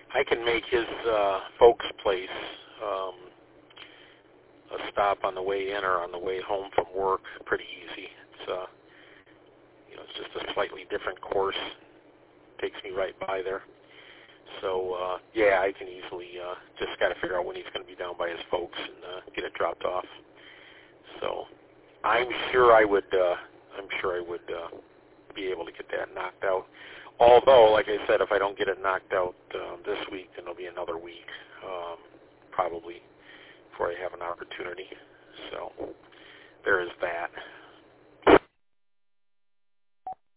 I can make his folks' place a stop on the way in or on the way home from work pretty easy. It's it's just a slightly different course. Takes me right by there. So yeah, I can easily just got to figure out when he's going to be down by his folks and get it dropped off. So I'm sure I would be able to get that knocked out. Although, like I said, if I don't get it knocked out this week, then it'll be another week, probably, before I have an opportunity. So there is that.